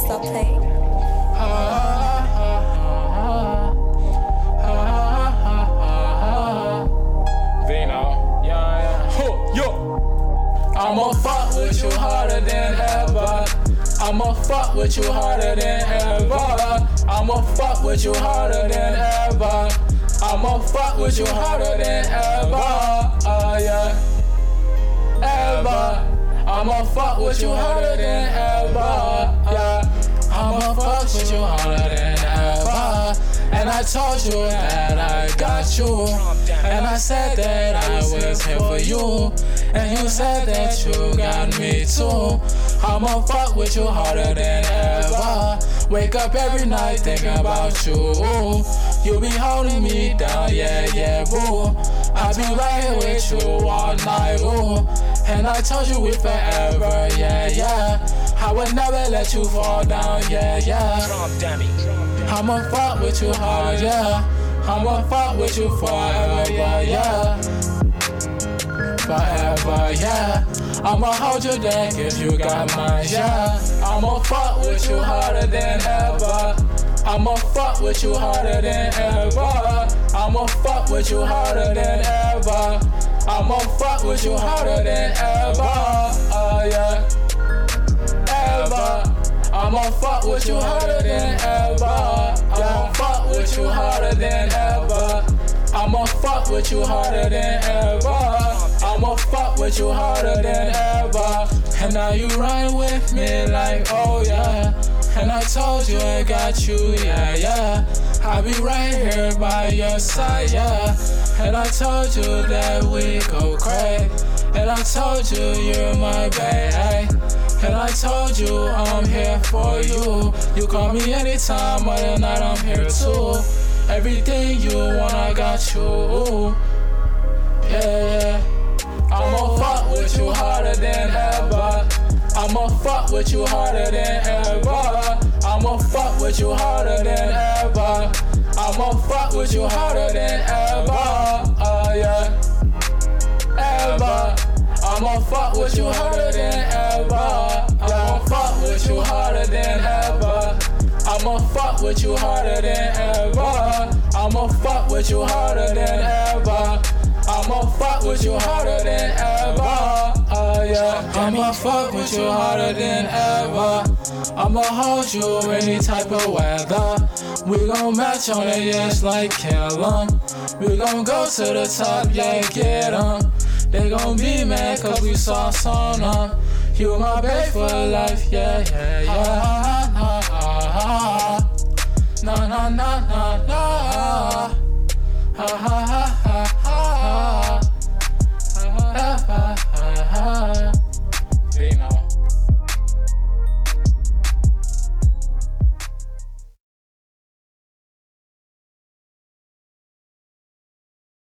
stop playing? Vino, yeah. Yo. I'ma fuck with you harder than ever. I'ma fuck with you harder than ever. I'ma fuck with you harder than ever. I'ma fuck with you harder than ever. Yeah. Ever. I'ma fuck with you harder than ever. Yeah. I'ma fuck with you harder than ever. And I told you that I got you. And I said that I was here for you. And you said that you got me too. I'ma fuck with you harder than ever. Wake up every night thinking about you. You be holding me down, yeah, yeah, boo. I be right here with you all night, ooh. And I told you we forever, yeah, yeah. I would never let you fall down, yeah, yeah. I'ma fuck with you hard, yeah. I'ma fuck with you forever, yeah, yeah. Forever, yeah. I'ma hold you down if you got mine, yeah. I'ma fuck with you harder than ever. I'ma fuck with you harder than ever. I'ma fuck with you harder than ever. I'ma fuck with you harder than ever, yeah. Ever. I'ma fuck with you harder than ever. I'ma fuck with you harder than ever. I'ma fuck with you harder than ever. I'ma fuck with you harder than ever. And now you run with me like, oh yeah. And I told you I got you, yeah, yeah. I'll be right here by your side, yeah. And I told you that we go crazy. And I told you you're my babe. And I told you I'm here for you. You call me anytime, other night I'm here too. Everything you want, I got you. Yeah, I'ma fuck with you harder than ever. I'ma fuck with you harder than ever. I'ma fuck with you harder than ever. I'ma fuck with you harder than ever. Yeah. Ever. I'ma fuck with you harder than ever. I'ma fuck with you harder than ever. I'ma fuck with you harder than ever. I'ma fuck with you harder than ever. I'ma fuck with you harder than ever. Yeah. I'ma fuck with you harder than ever. I'ma hold you any type of weather. We gon' match on it, yes, like kill 'em. We gon' go to the top, yeah, get 'em. They gon' be mad cause we sauce on 'em. You my babe for life, yeah, yeah, yeah. Na na na na na. Ha ha ha.